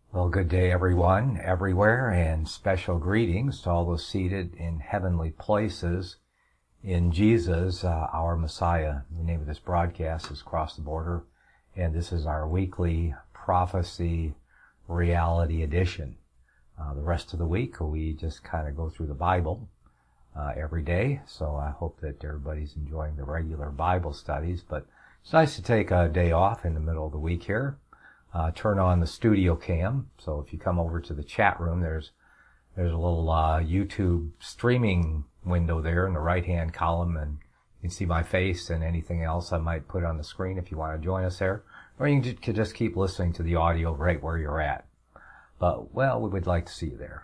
Well, good day, everyone, everywhere, and special greetings to all those seated in heavenly places in Jesus, our Messiah. The name of this broadcast is Cross the Border, and this is our weekly prophecy reality edition. The rest of the week, we just kind of go through the Bible every day, so I hope that everybody's enjoying the regular Bible studies, but it's nice to take a day off in the middle of the week here. Turn on the studio cam. So if you come over to the chat room, there's a little YouTube streaming window there in the right-hand column, and you can see my face and anything else I might put on the screen if you want to join us there. Or you can just keep listening to the audio right where you're at. But, well, we would like to see you there.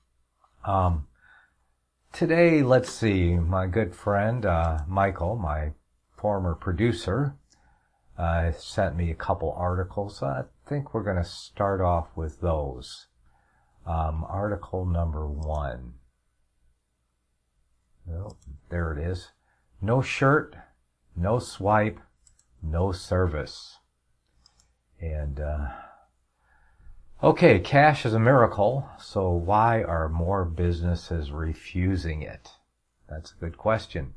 Today, let's see, my good friend Michael, my former producer, sent me a couple articles. I think we're going to start off with those. Article number 1. Oh, there it is. No shirt, no swipe, no service. And, okay, cash is a miracle, so why are more businesses refusing it? That's a good question.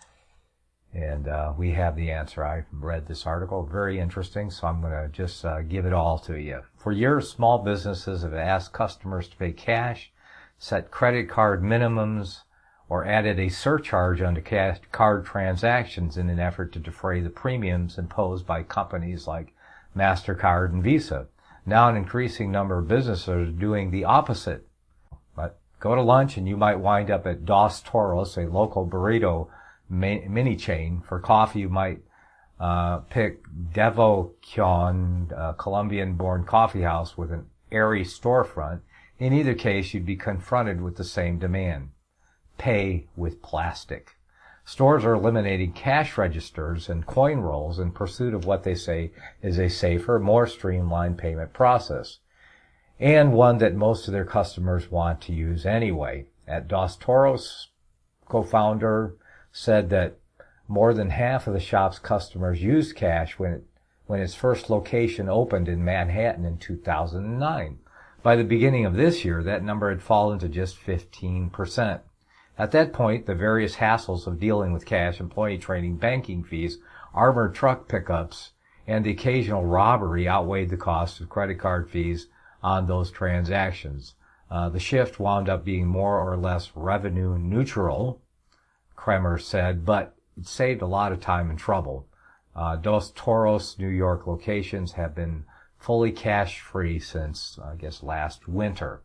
And we have the answer. I read this article, very interesting, so I'm going to just give it all to you. For years, small businesses have asked customers to pay cash, set credit card minimums, or added a surcharge onto cash card transactions in an effort to defray the premiums imposed by companies like MasterCard and Visa. Now an increasing number of businesses are doing the opposite. But go to lunch and you might wind up at Dos Toros, a local burrito mini chain. For coffee, you might pick Devoción, a Colombian-born coffee house with an airy storefront. In either case, you'd be confronted with the same demand. Pay with plastic. Stores are eliminating cash registers and coin rolls in pursuit of what they say is a safer, more streamlined payment process, and one that most of their customers want to use anyway. At Dos Toros, co-founder said that more than half of the shop's customers used cash when its first location opened in Manhattan in 2009. By the beginning of this year, that number had fallen to just 15%. At that point, the various hassles of dealing with cash, employee training, banking fees, armored truck pickups, and the occasional robbery outweighed the cost of credit card fees on those transactions. The shift wound up being more or less revenue neutral, Kremer said, but it saved a lot of time and trouble. Dos Toros, New York locations have been fully cash-free since, I guess, last winter.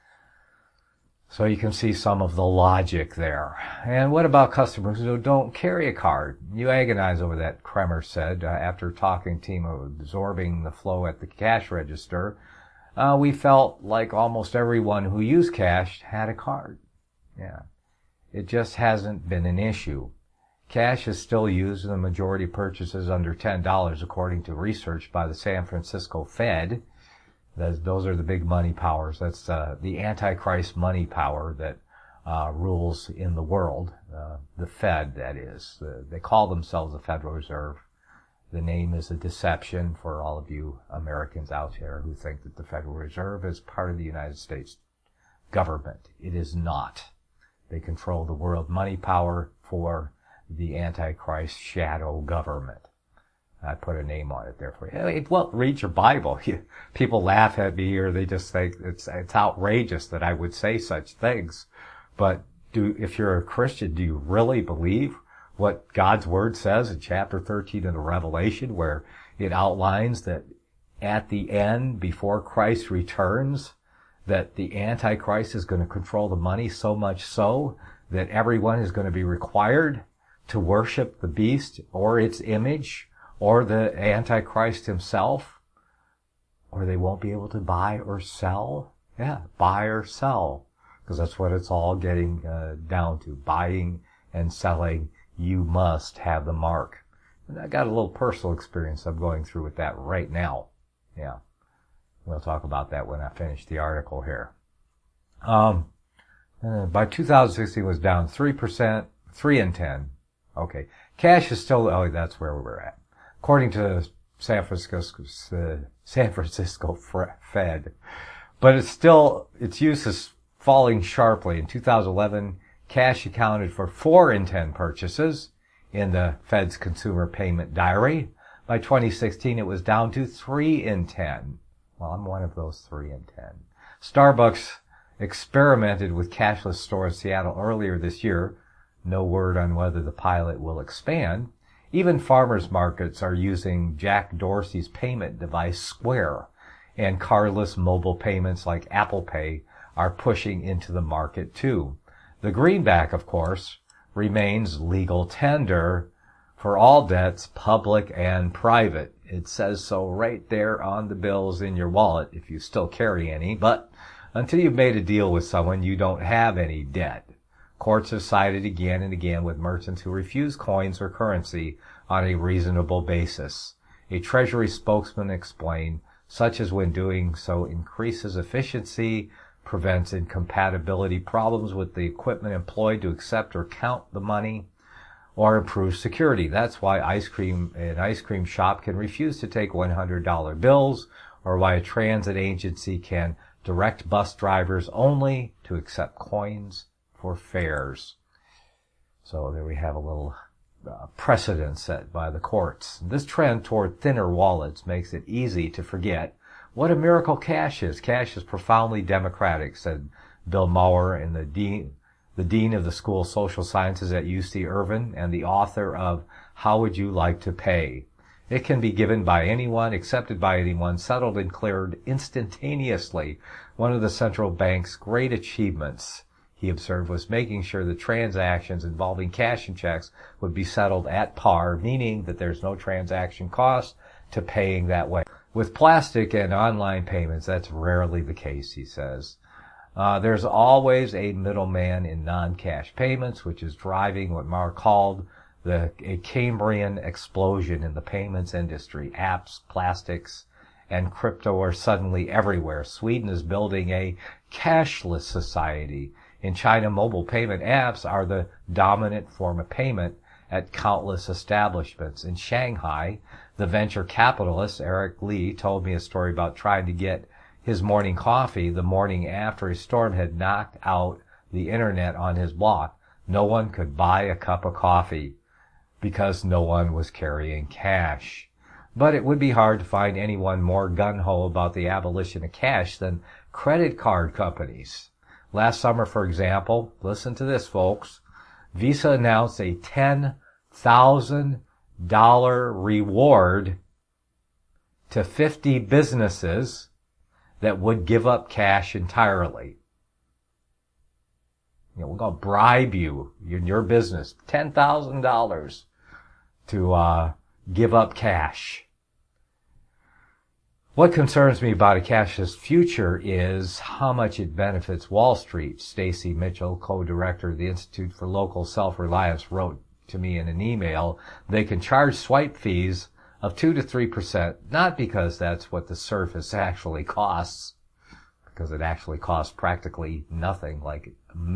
So you can see some of the logic there. And what about customers who don't carry a card? You agonize over that, Kremer said, after talking to him absorbing the flow at the cash register. We felt like almost everyone who used cash had a card. Yeah. It just hasn't been an issue. Cash is still used in the majority of purchases under $10, according to research by the San Francisco Fed. Those are the big money powers. That's the Antichrist money power that rules in the world. The Fed, that is. They call themselves the Federal Reserve. The name is a deception for all of you Americans out there who think that the Federal Reserve is part of the United States government. It is not. They control the world money power for the Antichrist shadow government. I put a name on it there for you. Well, read your Bible. People laugh at me or they just think it's outrageous that I would say such things. But if you're a Christian, do you really believe what God's Word says in chapter 13 of the Revelation, where it outlines that at the end, before Christ returns, that the Antichrist is going to control the money so much so that everyone is going to be required to worship the beast or its image or the Antichrist himself, or they won't be able to buy or sell? Yeah, buy or sell, because that's what it's all getting down to. Buying and selling, you must have the mark. And I got a little personal experience I'm going through with that right now. Yeah. We'll talk about that when I finish the article here. By 2016, it was down 3%, 3 in 10. Okay. Cash is still, that's where we're at. According to San Francisco Fed, But its use is falling sharply. In 2011, cash accounted for 4 in 10 purchases in the Fed's consumer payment diary. By 2016, it was down to 3 in 10. Well, I'm one of those 3 in 10. Starbucks experimented with cashless stores in Seattle earlier this year. No word on whether the pilot will expand. Even farmers markets are using Jack Dorsey's payment device, Square, and cardless mobile payments like Apple Pay are pushing into the market too. The greenback, of course, remains legal tender for all debts, public and private. It says so right there on the bills in your wallet, if you still carry any. But until you've made a deal with someone, you don't have any debt. Courts have sided again and again with merchants who refuse coins or currency on a reasonable basis. A Treasury spokesman explained, such as when doing so increases efficiency, prevents incompatibility problems with the equipment employed to accept or count the money, or improves security. That's why an ice cream shop can refuse to take $100 bills, or why a transit agency can direct bus drivers only to accept coins for fares. So there we have a little precedent set by the courts. This trend toward thinner wallets makes it easy to forget what a miracle cash is. Cash is profoundly democratic, said Bill Maurer, and the dean of the School of Social Sciences at UC Irvine and the author of How Would You Like to Pay? It can be given by anyone, accepted by anyone, settled and cleared instantaneously. One of the central bank's great achievements, he observed, was making sure the transactions involving cash and checks would be settled at par, meaning that there's no transaction cost to paying that way. With plastic and online payments, that's rarely the case, he says. There's always a middleman in non-cash payments, which is driving what Marr called a Cambrian explosion in the payments industry. Apps, plastics, and crypto are suddenly everywhere. Sweden is building a cashless society. In China, mobile payment apps are the dominant form of payment at countless establishments. In Shanghai, the venture capitalist Eric Lee told me a story about trying to get his morning coffee the morning after a storm had knocked out the internet on his block. No one could buy a cup of coffee because no one was carrying cash. But it would be hard to find anyone more gung-ho about the abolition of cash than credit card companies. Last summer, for example, listen to this, folks, Visa announced a $10,000 reward to 50 businesses that would give up cash entirely. We're going to bribe you in your business $10,000 to give up cash. What concerns me about a cashless future is how much it benefits Wall Street. Stacy Mitchell, co-director of the Institute for Local Self-Reliance, wrote to me in an email, they can charge swipe fees of 2 to 3%, not because that's what the service actually costs, because it actually costs practically nothing, like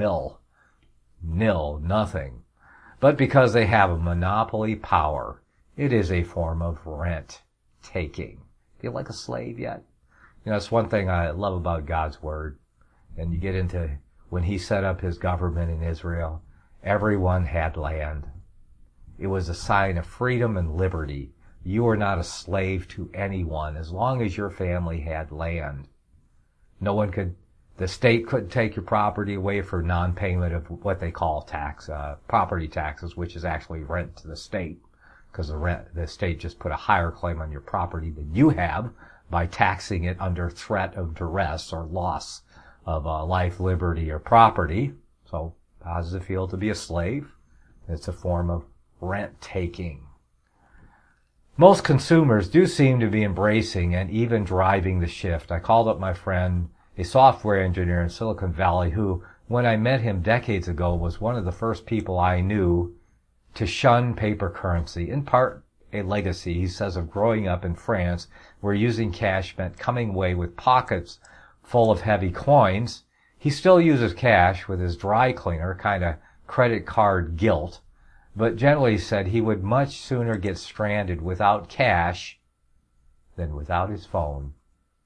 nothing, but because they have a monopoly power. It is a form of rent taking. Feel like a slave yet? That's one thing I love about God's Word. And you get into when He set up His government in Israel, everyone had land. It was a sign of freedom and liberty. You were not a slave to anyone as long as your family had land. The state couldn't take your property away for non-payment of what they call property taxes, which is actually rent to the state. Because the state just put a higher claim on your property than you have by taxing it under threat of duress or loss of life, liberty, or property. So how does it feel to be a slave? It's a form of rent taking. Most consumers do seem to be embracing and even driving the shift. I called up my friend, a software engineer in Silicon Valley, who, when I met him decades ago, was one of the first people I knew to shun paper currency, in part a legacy, he says, of growing up in France, where using cash meant coming away with pockets full of heavy coins. He still uses cash with his dry cleaner, kind of credit card guilt, but generally said he would much sooner get stranded without cash than without his phone.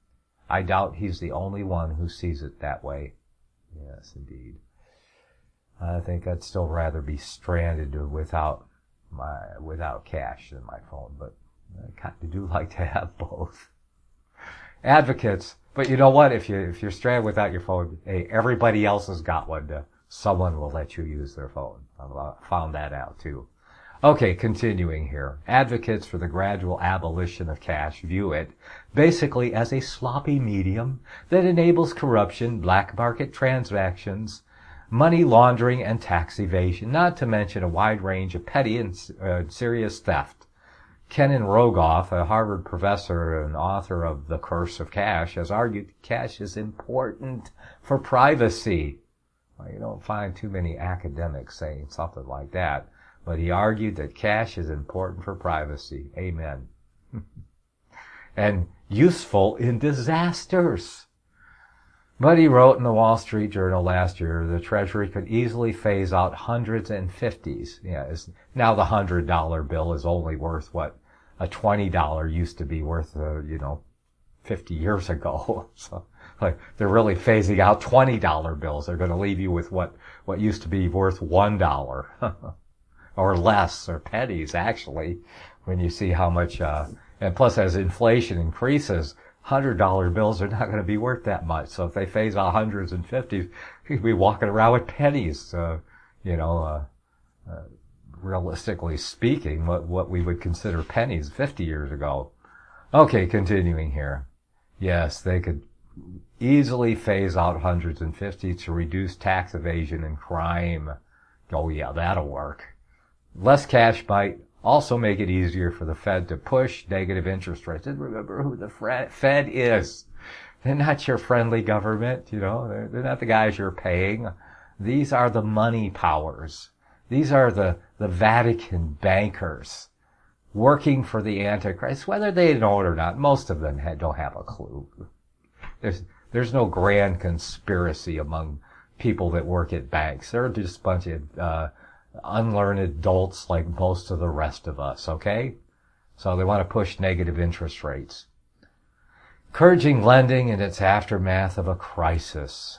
I doubt he's the only one who sees it that way. Yes, indeed. I think I'd still rather be stranded without cash than my phone, but I kind of do like to have both. Advocates, but you know what? If you're stranded without your phone, hey, everybody else has got one. Someone will let you use their phone. I found that out too. Okay, continuing here. Advocates for the gradual abolition of cash view it basically as a sloppy medium that enables corruption, black market transactions, money laundering, and tax evasion, not to mention a wide range of petty and serious theft. Kenan Rogoff, a Harvard professor and author of The Curse of Cash, has argued cash is important for privacy. Well, you don't find too many academics saying something like that. But he argued that cash is important for privacy. Amen. And useful in disasters. But he wrote in the Wall Street Journal last year, the Treasury could easily phase out hundreds and fifties. Yeah, now the $100 bill is only worth what a $20 used to be worth, 50 years ago. So, like, they're really phasing out $20 bills. They're going to leave you with what used to be worth $1. Or less, or pennies, actually, when you see how much, and plus as inflation increases, $100 bills are not going to be worth that much. So if they phase out hundreds and fifties, you could be walking around with pennies, realistically speaking, what we would consider pennies 50 years ago. Okay, continuing here. Yes, they could easily phase out hundreds and fifties to reduce tax evasion and crime. Oh yeah, that'll work. Less cash might also make it easier for the Fed to push negative interest rates. And remember who the Fed is. They're not your friendly government, They're not the guys you're paying. These are the money powers. These are the Vatican bankers working for the Antichrist, whether they know it or not. Most of them don't have a clue. There's no grand conspiracy among people that work at banks. They're just a bunch of unlearned adults like most of the rest of us, okay? So they want to push negative interest rates. Encouraging lending in its aftermath of a crisis.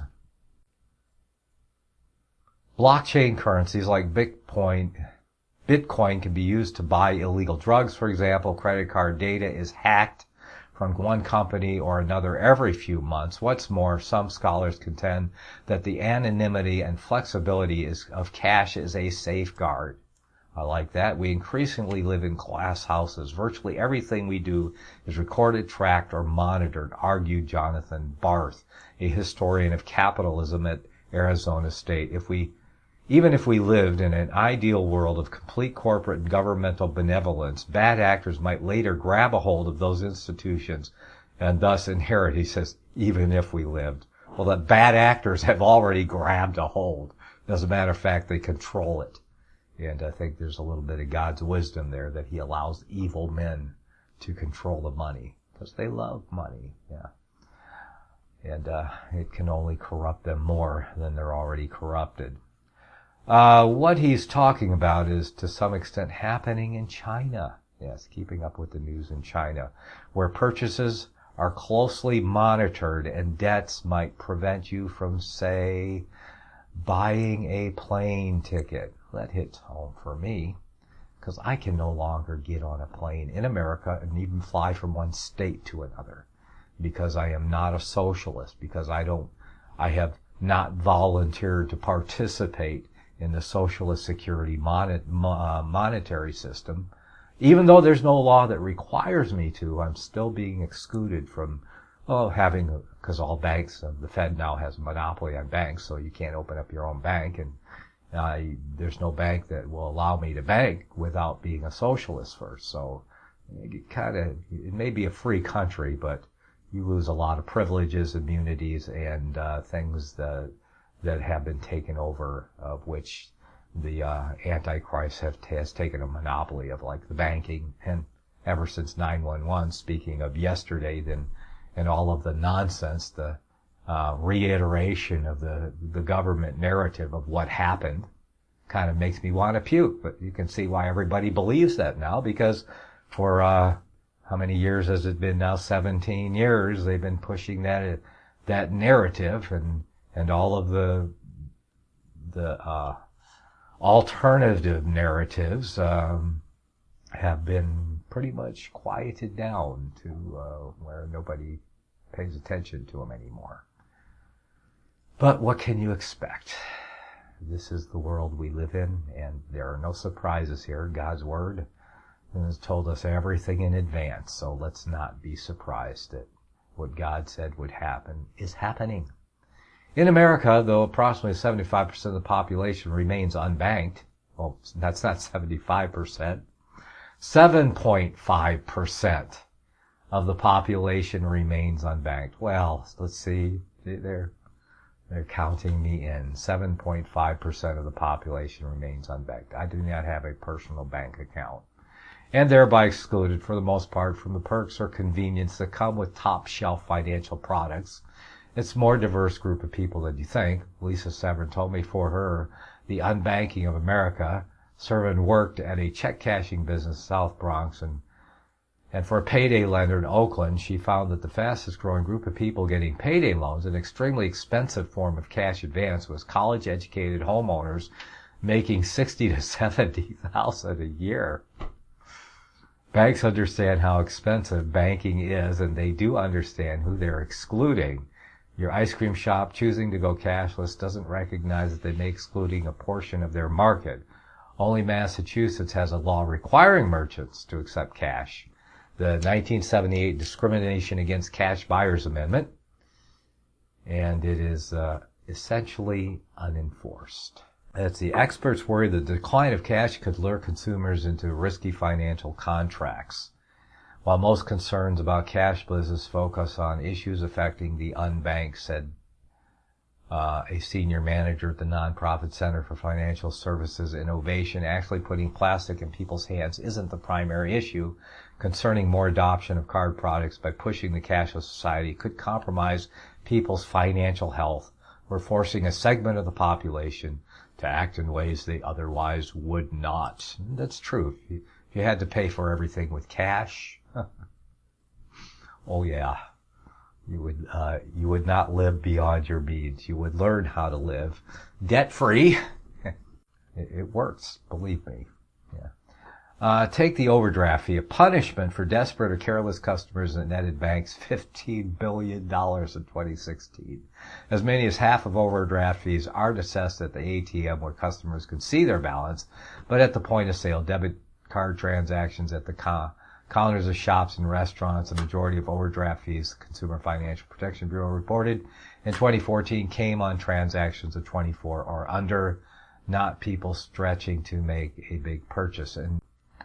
Blockchain currencies like Bitcoin can be used to buy illegal drugs, for example. Credit card data is hacked from one company or another every few months. What's more, some scholars contend that the anonymity and flexibility of cash is a safeguard. I like that. We increasingly live in glass houses. Virtually everything we do is recorded, tracked, or monitored, argued Jonathan Barth, a historian of capitalism at Arizona State. Even if we lived in an ideal world of complete corporate and governmental benevolence, bad actors might later grab a hold of those institutions and thus inherit, he says, even if we lived. Well, the bad actors have already grabbed a hold. As a matter of fact, they control it. And I think there's a little bit of God's wisdom there that he allows evil men to control the money because they love money. Yeah. And it can only corrupt them more than they're already corrupted. What he's talking about is to some extent happening in China. Yes, keeping up with the news in China, where purchases are closely monitored and debts might prevent you from, say, buying a plane ticket. That hits home for me, because I can no longer get on a plane in America and even fly from one state to another, because I am not a socialist, because I have not volunteered to participate in the socialist security monetary system. Even though there's no law that requires me to, I'm still being excluded from because all banks, the Fed now has a monopoly on banks, so you can't open up your own bank, and there's no bank that will allow me to bank without being a socialist first. So it may be a free country, but you lose a lot of privileges, immunities, and things that have been taken over, of which the Antichrist has taken a monopoly of, like the banking, and ever since 9/11, speaking of yesterday, and all of the nonsense, the reiteration of the government narrative of what happened kind of makes me want to puke. But you can see why everybody believes that now, because for how many years has it been now? 17 years. They've been pushing that narrative, and all of the alternative narratives have been pretty much quieted down to where nobody pays attention to them anymore. But what can you expect? This is the world we live in, and there are no surprises here. God's Word has told us everything in advance, so let's not be surprised that what God said would happen is happening. In America, though approximately 75% of the population remains unbanked, well, that's not 75%, 7.5% of the population remains unbanked. Well, let's see, they're counting me in. 7.5% of the population remains unbanked. I do not have a personal bank account, and thereby excluded, for the most part, from the perks or convenience that come with top-shelf financial products. It's a more diverse group of people than you think. Lisa Severin told me for her, the unbanking of America. Severin worked at a check-cashing business in South Bronx, and for a payday lender in Oakland, she found that the fastest-growing group of people getting payday loans, an extremely expensive form of cash advance, was college-educated homeowners making $60,000 to $70,000 a year. Banks understand how expensive banking is, and they do understand who they're excluding. Your ice cream shop choosing to go cashless doesn't recognize that they may be excluding a portion of their market. Only Massachusetts has a law requiring merchants to accept cash. The 1978 Discrimination Against Cash Buyers Amendment, and it is essentially unenforced. As the experts worry, the decline of cash could lure consumers into risky financial contracts. While most concerns about cash business focus on issues affecting the unbanked, said a senior manager at the Nonprofit Center for Financial Services Innovation, actually putting plastic in people's hands isn't the primary issue. Concerning more adoption of card products by pushing the cashless society could compromise people's financial health. We're forcing a segment of the population to act in ways they otherwise would not. That's true. If you had to pay for everything with cash, oh yeah, you would not live beyond your means. You would learn how to live debt-free. It works, believe me. Yeah. Take the overdraft fee, a punishment for desperate or careless customers that netted banks $15 billion in 2016. As many as half of overdraft fees aren't assessed at the ATM where customers can see their balance, but at the point of sale. Debit card transactions at the counters of shops and restaurants. The majority of overdraft fees, the Consumer Financial Protection Bureau reported in 2014, came on transactions of 24 or under, not people stretching to make a big purchase. And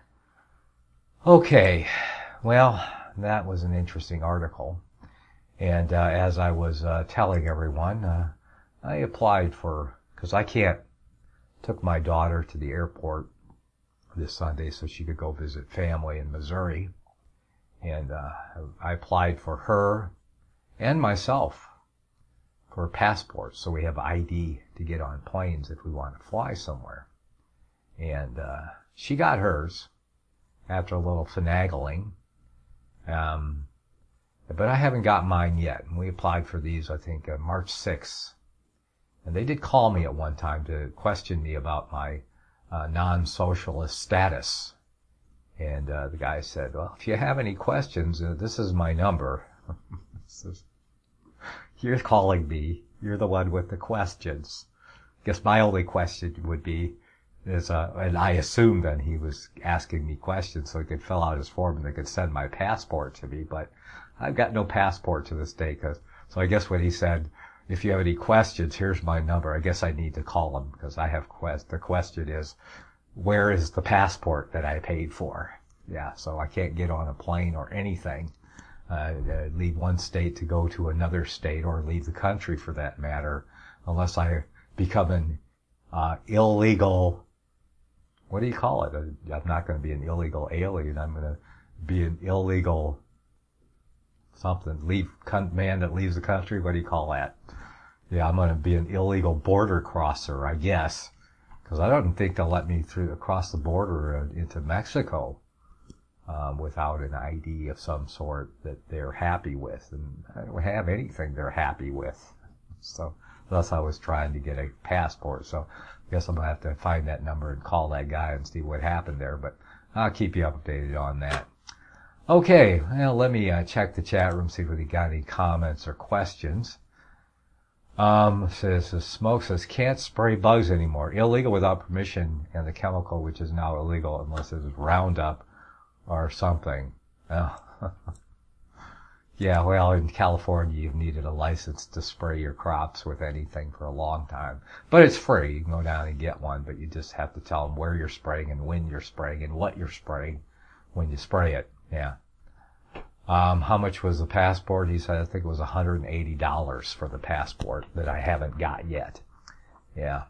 okay, well, that was an interesting article. And as I was telling everyone, I applied for, because took my daughter to the airport this Sunday so she could go visit family in Missouri. And I applied for her and myself for passports, so we have ID to get on planes if we want to fly somewhere. And she got hers after a little finagling. But I haven't got mine yet. And we applied for these, I think, March 6th. And they did call me at one time to question me about my non-socialist status. And the guy said, well, if you have any questions, this is my number. You're calling me. You're the one with the questions. I guess my only question would be, and I assumed then he was asking me questions so he could fill out his form and they could send my passport to me, but I've got no passport to this day. So I guess when he said, if you have any questions, here's my number, I guess I need to call him because I have the question is, where is the passport that I paid for? Yeah, so I can't get on a plane or anything, leave one state to go to another state or leave the country for that matter, unless I become an illegal, what do you call it? I'm not going to be an illegal alien. I'm going to be an illegal something, man that leaves the country. What do you call that? Yeah, I'm going to be an illegal border crosser, I guess, because I don't think they'll let me across the border into Mexico. without an ID of some sort that they're happy with. And I don't have anything they're happy with. So thus I was trying to get a passport. So I guess I'm going to have to find that number and call that guy and see what happened there. But I'll keep you updated on that. Okay, well, let me check the chat room, see if we got any comments or questions. Smoke says, can't spray bugs anymore. Illegal without permission, and the chemical, which is now illegal unless it's Roundup or something. Oh. Yeah, well, in California, you've needed a license to spray your crops with anything for a long time. But it's free. You can go down and get one, but you just have to tell them where you're spraying and when you're spraying and what you're spraying when you spray it. Yeah. How much was the passport? He said, I think it was $180 for the passport that I haven't got yet. Yeah.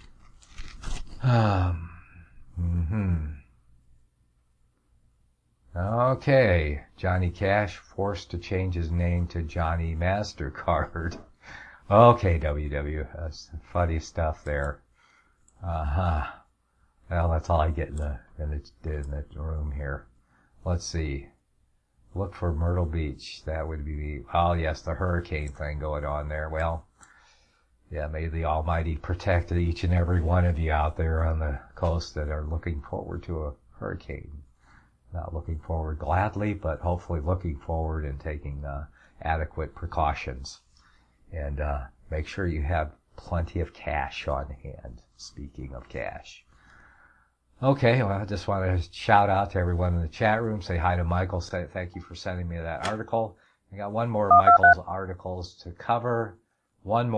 Okay. Johnny Cash forced to change his name to Johnny MasterCard. Okay, WW. That's funny stuff there. Well, that's all I get in the room here. Let's see. Look for Myrtle Beach. That would be, oh yes, the hurricane thing going on there. Well, yeah, may the Almighty protect each and every one of you out there on the coast that are looking forward to a hurricane. Not looking forward gladly, but hopefully looking forward and taking adequate precautions. And make sure you have plenty of cash on hand. Speaking of cash. Okay, well, I just want to shout out to everyone in the chat room, say hi to Michael, say thank you for sending me that article. I got one more of Michael's articles to cover in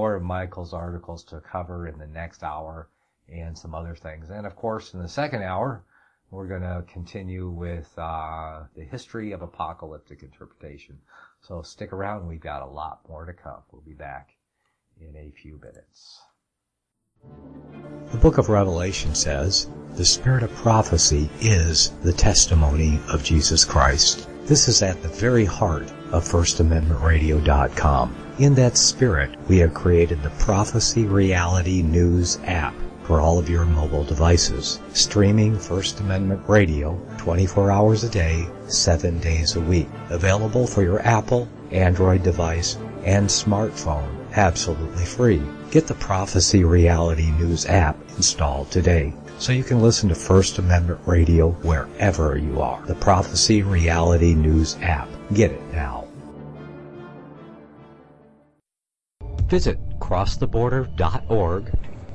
the next hour, and some other things. And of course, in the second hour, we're going to continue with the history of apocalyptic interpretation. So stick around, we've got a lot more to come. We'll be back in a few minutes. The book of Revelation says, the spirit of prophecy is the testimony of Jesus Christ. This is at the very heart of FirstAmendmentRadio.com. In that spirit, we have created the Prophecy Reality News app for all of your mobile devices, streaming First Amendment Radio 24 hours a day, 7 days a week. Available for your Apple, Android device, and smartphone, absolutely free. Get the Prophecy Reality News app installed today so you can listen to First Amendment Radio wherever you are. The Prophecy Reality News app. Get it now. Visit crosstheborder.org,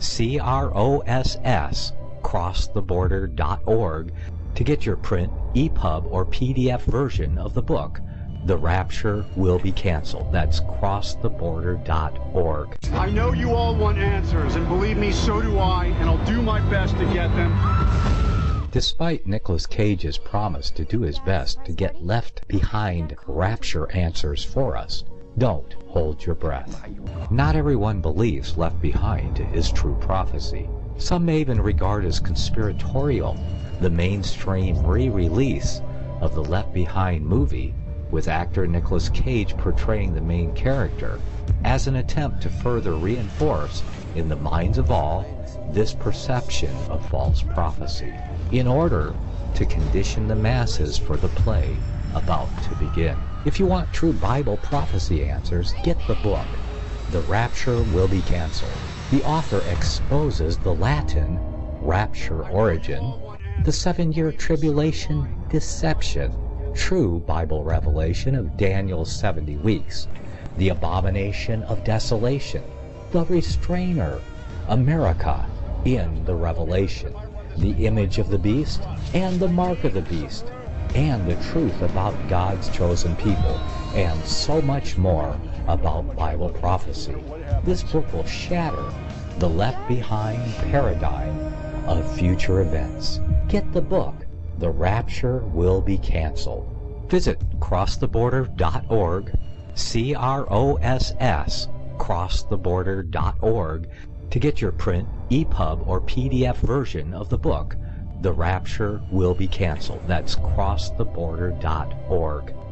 CROSS, crosstheborder.org, to get your print, EPUB, or PDF version of the book, The Rapture Will Be Canceled. That's crosstheborder.org. I know you all want answers, and believe me, so do I, and I'll do my best to get them. Despite Nicolas Cage's promise to do his best to get left behind rapture answers for us, don't hold your breath. Not everyone believes Left Behind is true prophecy. Some may even regard as conspiratorial the mainstream re-release of the Left Behind movie with actor Nicolas Cage portraying the main character as an attempt to further reinforce in the minds of all this perception of false prophecy in order to condition the masses for the play about to begin. If you want true Bible prophecy answers, get the book, The Rapture Will Be Canceled. The author exposes the Latin rapture origin, the 7-year tribulation deception, true Bible revelation of Daniel's 70 weeks, the abomination of desolation, the restrainer, America in the Revelation, the image of the beast and the mark of the beast, and the truth about God's chosen people, and so much more about Bible prophecy. This book will shatter the Left Behind paradigm of future events. Get the book, The Rapture Will Be Canceled. Visit crosstheborder.org, CROSS, crosstheborder.org, to get your print, EPUB, or PDF version of the book, The Rapture Will Be Canceled. That's crosstheborder.org.